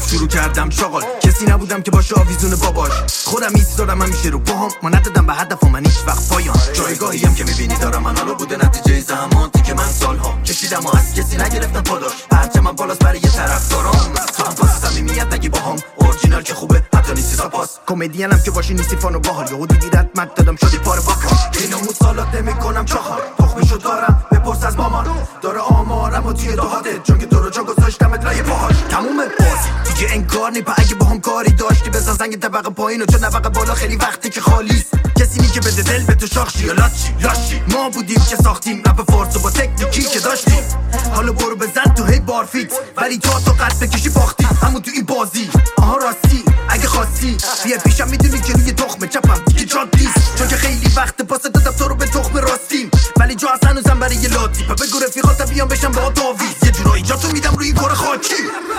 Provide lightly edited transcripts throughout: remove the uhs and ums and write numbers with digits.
صفر شروع کردم شغل، کسی نبودم که باشه آویزون باباش، خودم ایستادم همیشه رو پاهم، ما ندادم به هدف و من هیچ وقت پایان. جایگاهیم که میبینی دارم من حالا بوده نتیجه زحماتی که من سالها کشیدم و از کسی نگرفتم پاداش، هرچه من بالاست برای یه طرفدارام، تو هم پاس صمیمیت نگی باهام، اورجینال که خوبه حتی نیستی ساپاس، کمدینم که باشی نیستی فان و باحال، یهو دیدی رد دادم شدی پاره واکا، اینو مسالات نمیکنم چهار، تخمیشو دارم بپرس از مامان، داره آمارم و توی دهاتت، چون که تو رو جا گذاشتمت لای پاهاش، تموم بازی دیگه انکار نیپا، اگه با هم کاری داشتی بزن زنگ طبقه پایینو، چون طبقه بالا خیلی وقتی که خالیست، کسی نی که بده دل به تو شاخشی یا لاشی، ما بودیم که ساختیم رپ فارس و با تکنیکی که داشتیم، حالا برو بزن تو هی بارفیت، ولی تا قد بکشی باختی، همون تو این بازی، آها راستی اگه خواستی بیا پیشم، میدونی که روی تخمه چپم دیگه جاد نیست، چون که خیلی وقت پاس دادم تو رو به تخم راستیم، ولی جا اصلا هنوزم برای یه لاتی، پا بگو رفیقاتا بیان بشم با داویز، یه جورایی جا تو میدم روی کار خاکی،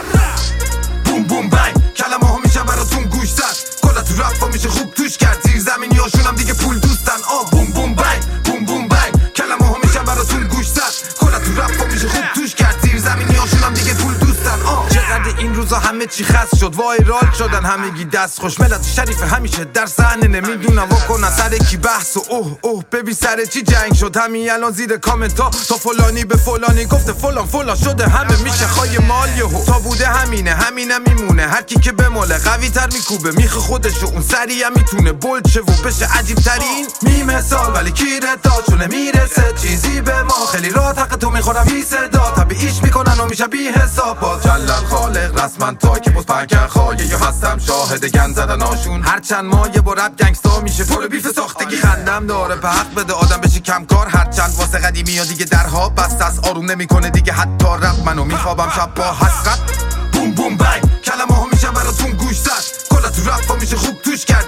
بوم بوم بنگ کلمه ها میشن براتون گوش زد، کلا تو رفا میشه خوب توش کرد، زیر زمینی هاشونم دیگه پول دوستن، بوم بوم بنگ کلمه ها میشن براتون گوش زد، کلا تو رفا میشه خوب توش کرد، زیر زمینی هاشونم دیگه پول دوستن. چقدر این روزا همه چی خاص شد، وایرال شدن همگی دست خوش، ملت شریف همیشه در صحنه، نمیدونم واکنن سر کی بحث و اوه ببین سر چی جنگ شد، همین الان زیر کامنت ها تا فلانی به فلانی گفته فلان شده، همه میشه خای مال یهو، تا بوده همینم میمونه، هر کی که بماله قوی تر میکوبه، میخه خودشو اون سریع میتونه بولد شه و بشه عجیب ترین میم سال، ولی کیره داشونه میرسه چیزی به ما، خیلی راحت حق تو میخورم بی صدا، طبیعیش میکنن و میشه بی حساب، جلل خالق رسمن تا که باز پنکر خواهی یا هستم شاهد گن زدناشون، هرچند ما یه با رپ گنگستا میشه پر بیف ساختگی، خندم داره به حق بده آدم بشه کم کار، هرچند واسه قدیمی یا دیگه درها بست است، آروم نمیکنه دیگه حتی رپ، منو میخوابم شب با حسرت، بوم بوم بنگ کلمه ها میشن براتون گوش زد، کلا تو رفا میشه خوب توش کرد،